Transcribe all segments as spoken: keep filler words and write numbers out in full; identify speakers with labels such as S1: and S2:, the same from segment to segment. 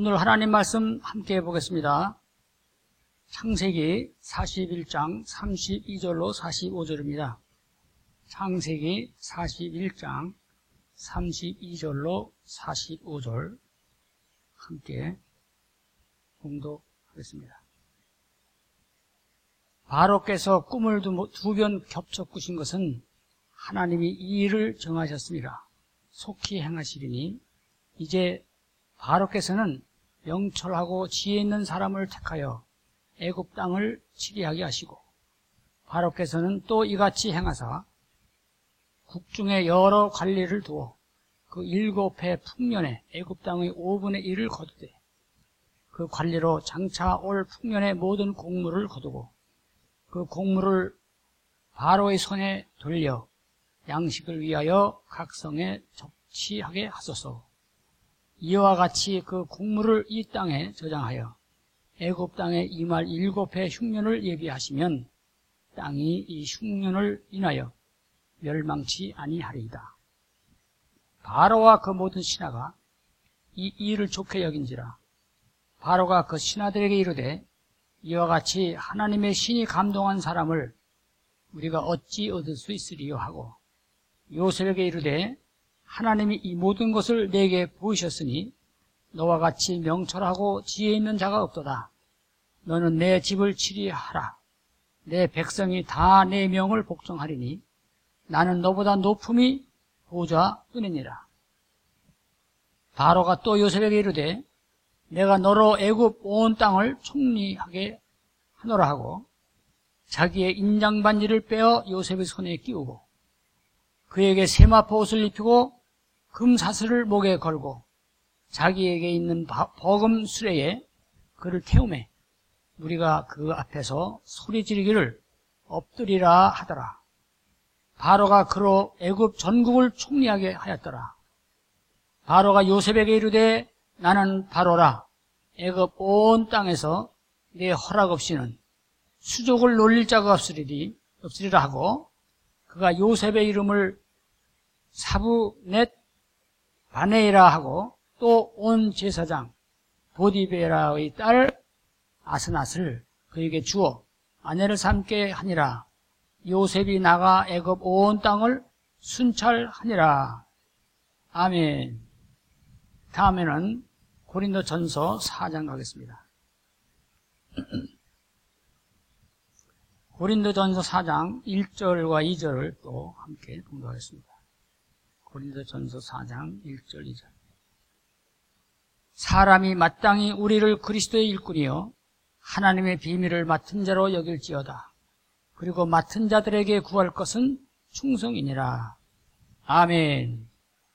S1: 오늘 하나님 말씀 함께 해보겠습니다. 창세기 사십일 장 삼십이 절로 사십오 절입니다. 창세기 사십일 장 삼십이 절로 사십오 절 함께 봉독하겠습니다. 바로께서 꿈을 두 번 겹쳐 꾸신 것은 하나님이 이 일을 정하셨습니다. 속히 행하시리니 이제 바로께서는 명철하고 지혜 있는 사람을 택하여 애굽 땅을 치리하게 하시고, 바로께서는 또 이같이 행하사 국중에 여러 관리를 두어 그 일곱 해 풍년에 애굽 땅의 오분의 일을 거두되 그 관리로 장차 올 풍년의 모든 곡물을 거두고 그 곡물을 바로의 손에 돌려 양식을 위하여 각 성에 접치하게 하소서. 이와 같이 그 곡물을 이 땅에 저장하여 애굽 땅에 임할 일곱 해 흉년을 예비하시면 땅이 이 흉년을 인하여 멸망치 아니하리이다. 바로와 그 모든 신하가 이 일을 좋게 여긴지라. 바로가 그 신하들에게 이르되 이와 같이 하나님의 신이 감동한 사람을 우리가 어찌 얻을 수 있으리요 하고, 요셉에게 이르되 하나님이 이 모든 것을 내게 보이셨으니 너와 같이 명철하고 지혜 있는 자가 없도다. 너는 내 집을 치리하라. 내 백성이 다 내 명을 복종하리니 나는 너보다 높음이 보좌 은혜니라. 바로가 또 요셉에게 이르되 내가 너로 애굽 온 땅을 총리하게 하노라 하고, 자기의 인장 반지를 빼어 요셉의 손에 끼우고 그에게 세마포 옷을 입히고 금사슬을 목에 걸고 자기에게 있는 버금 수레에 그를 태우매 우리가 그 앞에서 소리 지르기를 엎드리라 하더라. 바로가 그로 애굽 전국을 총리하게 하였더라. 바로가 요셉에게 이르되 나는 바로라. 애굽 온 땅에서 내 허락 없이는 수족을 놀릴 자가 없으리리, 없으리라 하고, 그가 요셉의 이름을 사부넷 바네이라 하고 또 온 제사장 보디베라의 딸 아스낫을 그에게 주어 아내를 삼게 하니라. 요셉이 나가 애굽 온 땅을 순찰하니라. 아멘. 다음에는 고린도전서 사 장 가겠습니다. 고린도전서 사 장 일 절과 이 절을 또 함께 봉독하겠습니다. 고린도전서 사 장 일 절 이 절. 사람이 마땅히 우리를 그리스도의 일꾼이요 하나님의 비밀을 맡은 자로 여길지어다. 그리고 맡은 자들에게 구할 것은 충성이니라. 아멘.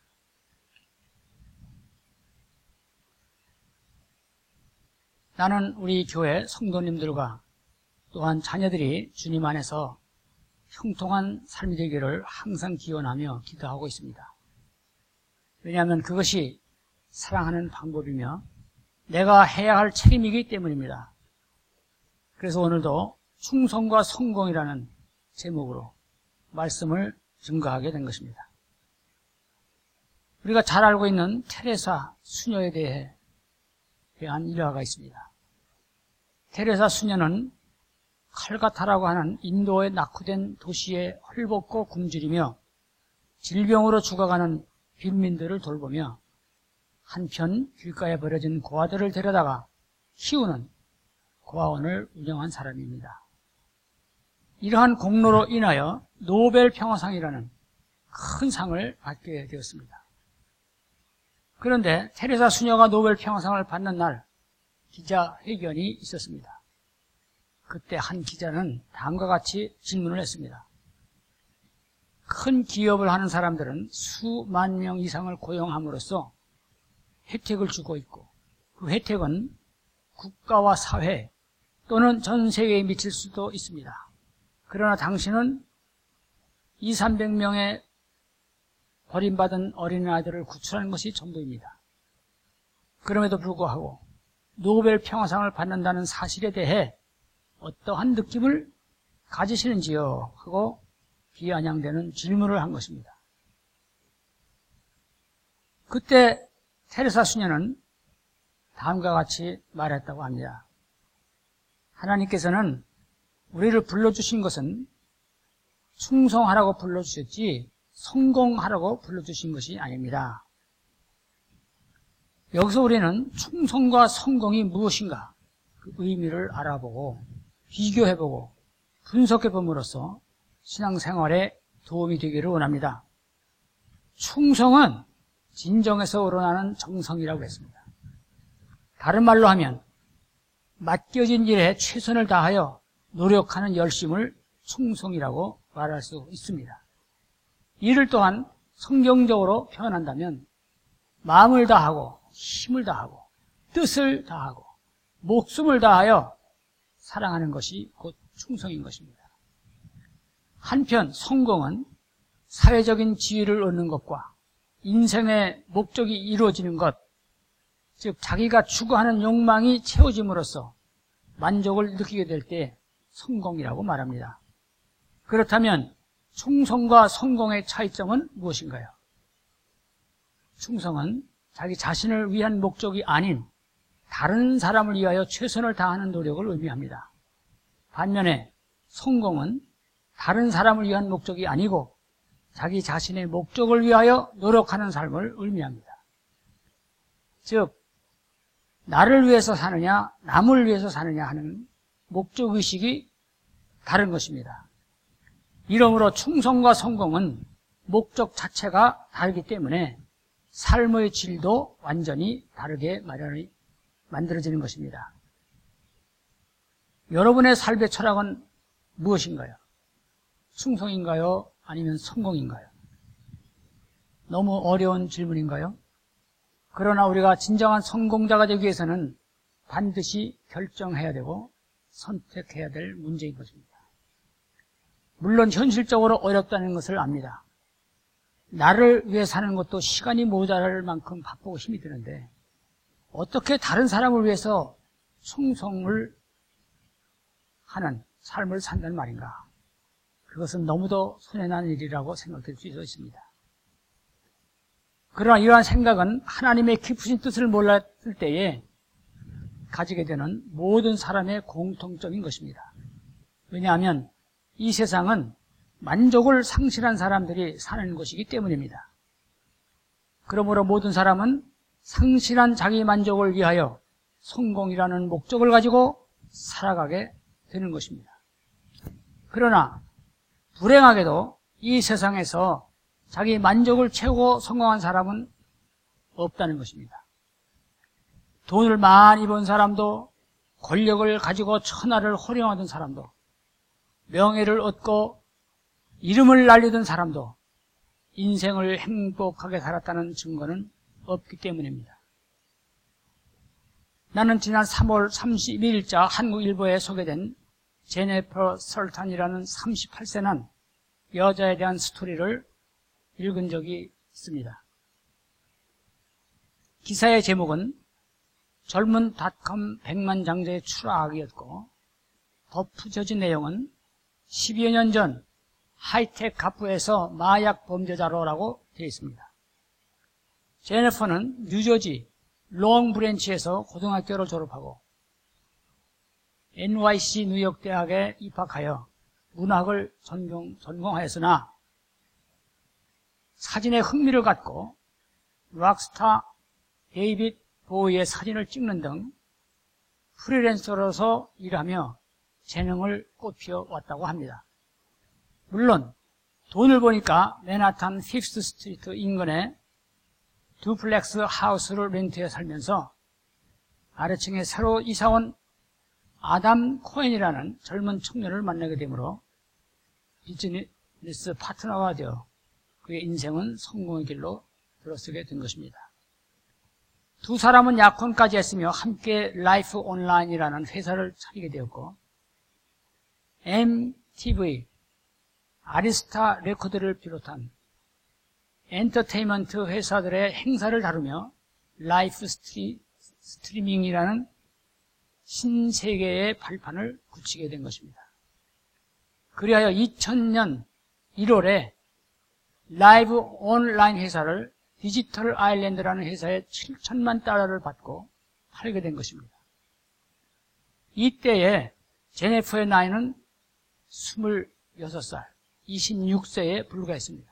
S1: 나는 우리 교회 성도님들과 또한 자녀들이 주님 안에서 형통한 삶이 되기를 항상 기원하며 기도하고 있습니다. 왜냐하면 그것이 사랑하는 방법이며 내가 해야 할 책임이기 때문입니다. 그래서 오늘도 충성과 성공이라는 제목으로 말씀을 증거하게 된 것입니다. 우리가 잘 알고 있는 테레사 수녀에 대해 대한 일화가 있습니다. 테레사 수녀는 칼가타라고 하는 인도의 낙후된 도시에 헐벗고 굶주리며 질병으로 죽어가는 빈민들을 돌보며 한편 길가에 버려진 고아들을 데려다가 키우는 고아원을 운영한 사람입니다. 이러한 공로로 인하여 노벨 평화상이라는 큰 상을 받게 되었습니다. 그런데 테레사 수녀가 노벨 평화상을 받는 날 기자회견이 있었습니다. 그때 한 기자는 다음과 같이 질문을 했습니다. 큰 기업을 하는 사람들은 수만 명 이상을 고용함으로써 혜택을 주고 있고 그 혜택은 국가와 사회 또는 전 세계에 미칠 수도 있습니다. 그러나 당신은 이삼백 명의 버림받은 어린아이들을 구출하는 것이 전부입니다. 그럼에도 불구하고 노벨 평화상을 받는다는 사실에 대해 어떠한 느낌을 가지시는지요? 하고 비아냥대는 질문을 한 것입니다. 그때 테레사 수녀는 다음과 같이 말했다고 합니다. 하나님께서는 우리를 불러주신 것은 충성하라고 불러주셨지 성공하라고 불러주신 것이 아닙니다. 여기서 우리는 충성과 성공이 무엇인가 그 의미를 알아보고 비교해보고 분석해봄으로써 신앙생활에 도움이 되기를 원합니다. 충성은 진정에서 우러나는 정성이라고 했습니다. 다른 말로 하면 맡겨진 일에 최선을 다하여 노력하는 열심을 충성이라고 말할 수 있습니다. 이를 또한 성경적으로 표현한다면 마음을 다하고 힘을 다하고 뜻을 다하고 목숨을 다하여 사랑하는 것이 곧 충성인 것입니다. 한편 성공은 사회적인 지위를 얻는 것과 인생의 목적이 이루어지는 것, 즉 자기가 추구하는 욕망이 채워짐으로써 만족을 느끼게 될 때 성공이라고 말합니다. 그렇다면 충성과 성공의 차이점은 무엇인가요? 충성은 자기 자신을 위한 목적이 아닌 다른 사람을 위하여 최선을 다하는 노력을 의미합니다. 반면에 성공은 다른 사람을 위한 목적이 아니고 자기 자신의 목적을 위하여 노력하는 삶을 의미합니다. 즉 나를 위해서 사느냐 남을 위해서 사느냐 하는 목적의식이 다른 것입니다. 이러므로 충성과 성공은 목적 자체가 다르기 때문에 삶의 질도 완전히 다르게 마련이 만들어지는 것입니다. 여러분의 삶의 철학은 무엇인가요? 충성인가요? 아니면 성공인가요? 너무 어려운 질문인가요? 그러나 우리가 진정한 성공자가 되기 위해서는 반드시 결정해야 되고 선택해야 될 문제인 것입니다. 물론 현실적으로 어렵다는 것을 압니다. 나를 위해 사는 것도 시간이 모자랄 만큼 바쁘고 힘이 드는데 어떻게 다른 사람을 위해서 충성을 하는 삶을 산다는 말인가? 그것은 너무도 손해난 일이라고 생각될 수 있습니다. 그러나 이러한 생각은 하나님의 깊으신 뜻을 몰랐을 때에 가지게 되는 모든 사람의 공통점인 것입니다. 왜냐하면 이 세상은 만족을 상실한 사람들이 사는 곳이기 때문입니다. 그러므로 모든 사람은 상실한 자기 만족을 위하여 성공이라는 목적을 가지고 살아가게 되는 것입니다. 그러나 불행하게도 이 세상에서 자기 만족을 채우고 성공한 사람은 없다는 것입니다. 돈을 많이 번 사람도, 권력을 가지고 천하를 호령하던 사람도, 명예를 얻고 이름을 날리던 사람도 인생을 행복하게 살았다는 증거는 없기 때문입니다. 나는 지난 삼월 삼십일자 한국일보에 소개된 제니퍼 설탄이라는 삼십팔 세 난 여자에 대한 스토리를 읽은 적이 있습니다. 기사의 제목은 젊은 닷컴 백만 장자의 추락이었고 덧붙여진 내용은 십여 년 전 하이텍 가프에서 마약 범죄자로라고 되어 있습니다. 제니퍼는 뉴저지 롱브랜치에서 고등학교를 졸업하고 엔와이씨 뉴욕대학에 입학하여 문학을 전공, 전공하였으나 사진에 흥미를 갖고 락스타 데이빗 보이의 사진을 찍는 등 프리랜서로서 일하며 재능을 꽃피워 왔다고 합니다. 물론 돈을 보니까 맨하탄 피프스 스트리트 인근에 두플렉스 하우스를 렌트해 살면서 아래층에 새로 이사온 아담 코엔이라는 젊은 청년을 만나게 되므로 비즈니스 파트너가 되어 그의 인생은 성공의 길로 들어서게 된 것입니다. 두 사람은 약혼까지 했으며 함께 라이프 온라인이라는 회사를 차리게 되었고 엠티브이, 아리스타 레코드를 비롯한 엔터테인먼트 회사들의 행사를 다루며 라이프 스트리, 스트리밍이라는 신세계의 발판을 굳히게 된 것입니다. 그리하여 이천 년 일월에 라이브 온라인 회사를 디지털 아일랜드라는 회사에 칠천만 달러를 받고 살게 된 것입니다. 이때에 제네퍼의 나이는 스물여섯 살, 이십육 세에 불과했습니다.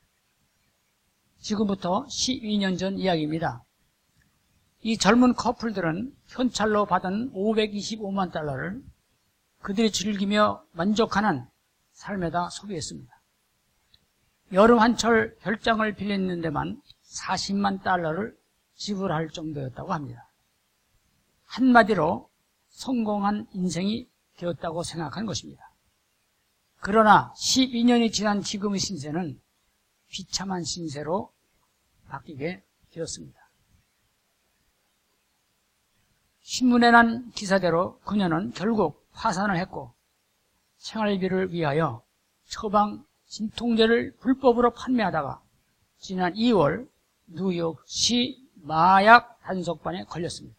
S1: 지금부터 십이 년 전 이야기입니다. 이 젊은 커플들은 현찰로 받은 오백이십오만 달러를 그들이 즐기며 만족하는 삶에다 소비했습니다. 여름 한철 별장을 빌리는 데만 사십만 달러를 지불할 정도였다고 합니다. 한마디로 성공한 인생이 되었다고 생각한 것입니다. 그러나 십이 년이 지난 지금의 신세는 비참한 신세로 바뀌게 되었습니다. 신문에 난 기사대로 그녀는 결국 파산을 했고 생활비를 위하여 처방 진통제를 불법으로 판매하다가 지난 이월 뉴욕시 마약 단속반에 걸렸습니다.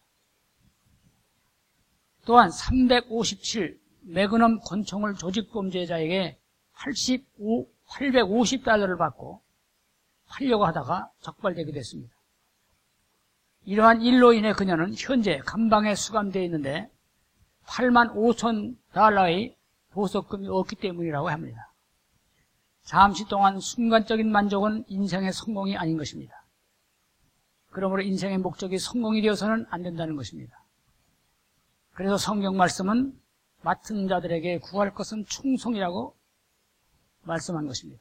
S1: 또한 삼백오십칠 매그넘 권총을 조직범죄자에게 팔십오, 팔백오십 달러를 받고 팔려고 하다가 적발되게 됐습니다. 이러한 일로 인해 그녀는 현재 감방에 수감되어 있는데 팔만 오천 달러의 보석금이 없기 때문이라고 합니다. 잠시 동안 순간적인 만족은 인생의 성공이 아닌 것입니다. 그러므로 인생의 목적이 성공이 되어서는 안 된다는 것입니다. 그래서 성경 말씀은 맡은 자들에게 구할 것은 충성이라고 말씀한 것입니다.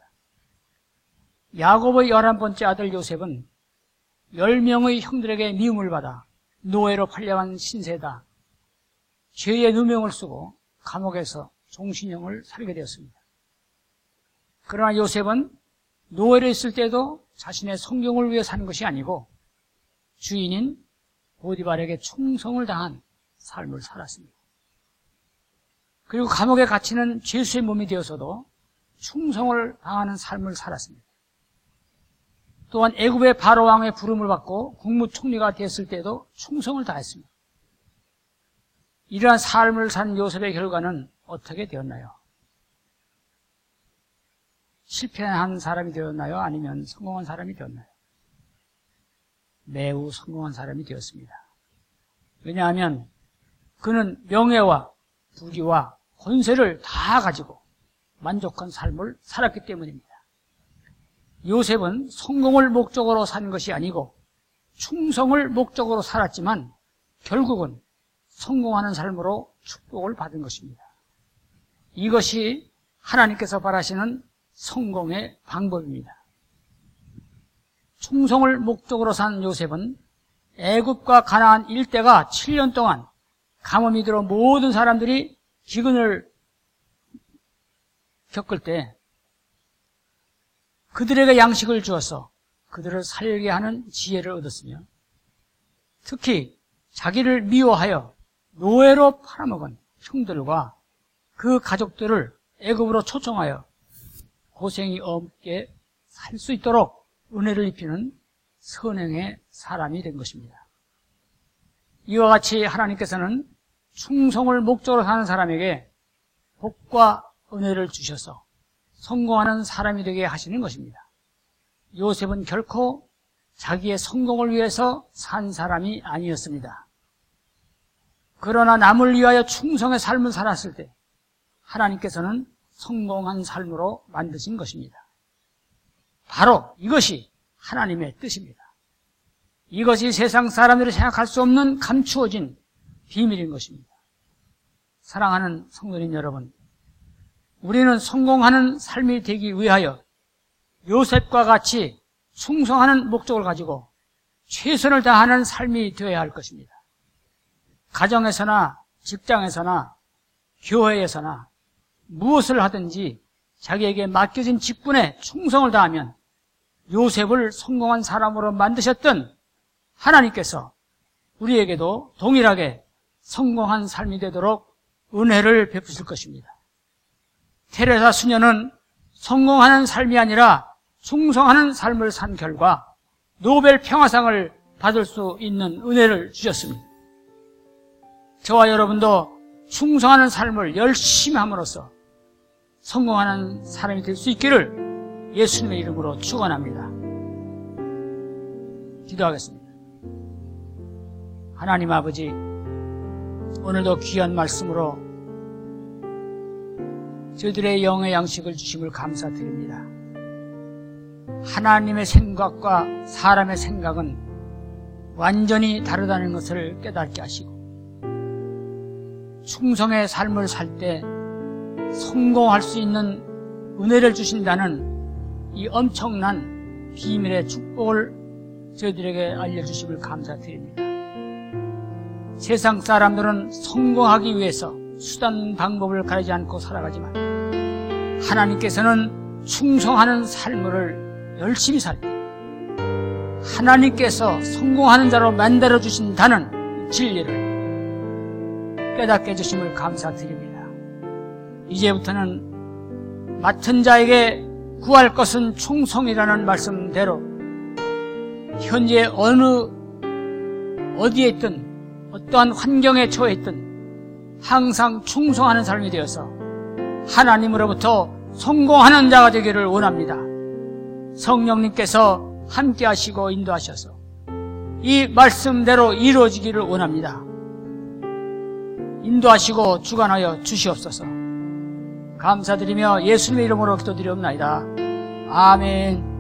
S1: 야곱의 열한 번째 아들 요셉은 열 명의 형들에게 미움을 받아 노예로 팔려간 신세다. 죄의 누명을 쓰고 감옥에서 종신형을 살게 되었습니다. 그러나 요셉은 노예로 있을 때도 자신의 성경을 위해 산 것이 아니고 주인인 보디발에게 충성을 다한 삶을 살았습니다. 그리고 감옥에 갇히는 죄수의 몸이 되어서도 충성을 다하는 삶을 살았습니다. 또한 애굽의 바로 왕의 부름을 받고 국무총리가 됐을 때도 충성을 다했습니다. 이러한 삶을 산 요셉의 결과는 어떻게 되었나요? 실패한 사람이 되었나요? 아니면 성공한 사람이 되었나요? 매우 성공한 사람이 되었습니다. 왜냐하면 그는 명예와 부귀와 권세를 다 가지고 만족한 삶을 살았기 때문입니다. 요셉은 성공을 목적으로 산 것이 아니고 충성을 목적으로 살았지만 결국은 성공하는 삶으로 축복을 받은 것입니다. 이것이 하나님께서 바라시는 성공의 방법입니다. 충성을 목적으로 산 요셉은 애굽과 가나안 일대가 칠 년 동안 가뭄이 들어 모든 사람들이 기근을 겪을 때 그들에게 양식을 주어서 그들을 살게 하는 지혜를 얻었으며 특히 자기를 미워하여 노예로 팔아먹은 형들과 그 가족들을 애굽으로 초청하여 고생이 없게 살 수 있도록 은혜를 입히는 선행의 사람이 된 것입니다. 이와 같이 하나님께서는 충성을 목적으로 사는 사람에게 복과 은혜를 주셔서 성공하는 사람이 되게 하시는 것입니다. 요셉은 결코 자기의 성공을 위해서 산 사람이 아니었습니다. 그러나 남을 위하여 충성의 삶을 살았을 때 하나님께서는 성공한 삶으로 만드신 것입니다. 바로 이것이 하나님의 뜻입니다. 이것이 세상 사람들이 생각할 수 없는 감추어진 비밀인 것입니다. 사랑하는 성도님 여러분, 우리는 성공하는 삶이 되기 위하여 요셉과 같이 충성하는 목적을 가지고 최선을 다하는 삶이 되어야 할 것입니다. 가정에서나 직장에서나 교회에서나 무엇을 하든지 자기에게 맡겨진 직분에 충성을 다하면 요셉을 성공한 사람으로 만드셨던 하나님께서 우리에게도 동일하게 성공한 삶이 되도록 은혜를 베푸실 것입니다. 테레사 수녀는 성공하는 삶이 아니라 충성하는 삶을 산 결과 노벨 평화상을 받을 수 있는 은혜를 주셨습니다. 저와 여러분도 충성하는 삶을 열심히 함으로써 성공하는 사람이 될 수 있기를 예수님의 이름으로 축원합니다. 기도하겠습니다. 하나님 아버지, 오늘도 귀한 말씀으로 저희들의 영의 양식을 주심을 감사드립니다. 하나님의 생각과 사람의 생각은 완전히 다르다는 것을 깨닫게 하시고, 충성의 삶을 살 때 성공할 수 있는 은혜를 주신다는 이 엄청난 비밀의 축복을 저희들에게 알려주심을 감사드립니다. 세상 사람들은 성공하기 위해서 수단 방법을 가리지 않고 살아가지만 하나님께서는 충성하는 삶을 열심히 살 때 하나님께서 성공하는 자로 만들어 주신다는 진리를 깨닫게 해주심을 감사드립니다. 이제부터는 맡은 자에게 구할 것은 충성이라는 말씀대로 현재 어느 어디에 있든 어떠한 환경에 처해 있든 항상 충성하는 삶이 되어서 하나님으로부터 성공하는 자가 되기를 원합니다. 성령님께서 함께 하시고 인도하셔서 이 말씀대로 이루어지기를 원합니다. 인도하시고 주관하여 주시옵소서. 감사드리며 예수님의 이름으로 기도드리옵나이다. 아멘.